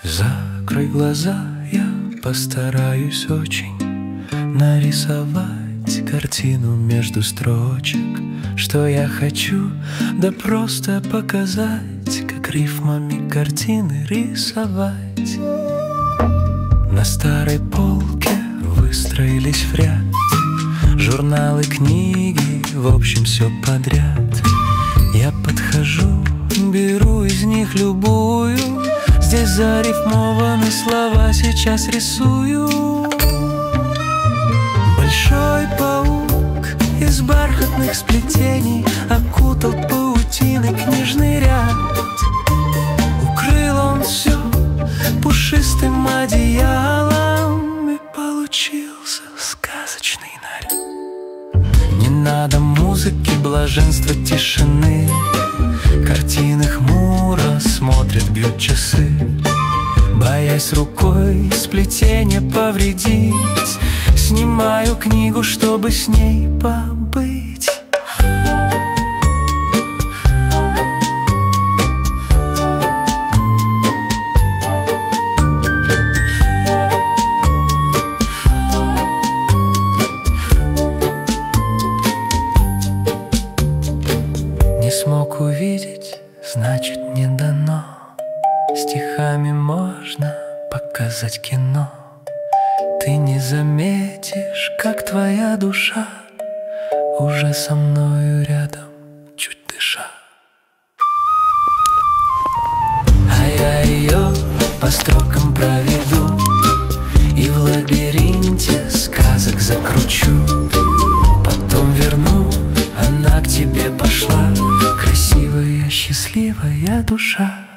Закрой глаза, я постараюсь очень нарисовать картину между строчек. Что я хочу, да просто показать, как рифмами картины рисовать. На старой полке выстроились в ряд журналы, книги, в общем все подряд. Я подхожу, беру из них любую. Здесь зарифмованы слова, сейчас рисую. Большой паук из бархатных сплетений окутал паутиной книжный ряд. Укрыл он все пушистым одеялом, и получился сказочный наряд. Не надо музыки, блаженства, тишины. Картины хмуро смотрят, бьют часы, боясь рукой сплетение повредить. Снимаю книгу, чтобы с ней побыть. Не смог увидеть, значит не дано. Стихами можно показать кино. Ты не заметишь, как твоя душа уже со мною рядом, чуть дыша. А я ее по строкам проведу и в лабиринте сказок закручу. Потом верну, она к тебе пошла, красивая, счастливая душа.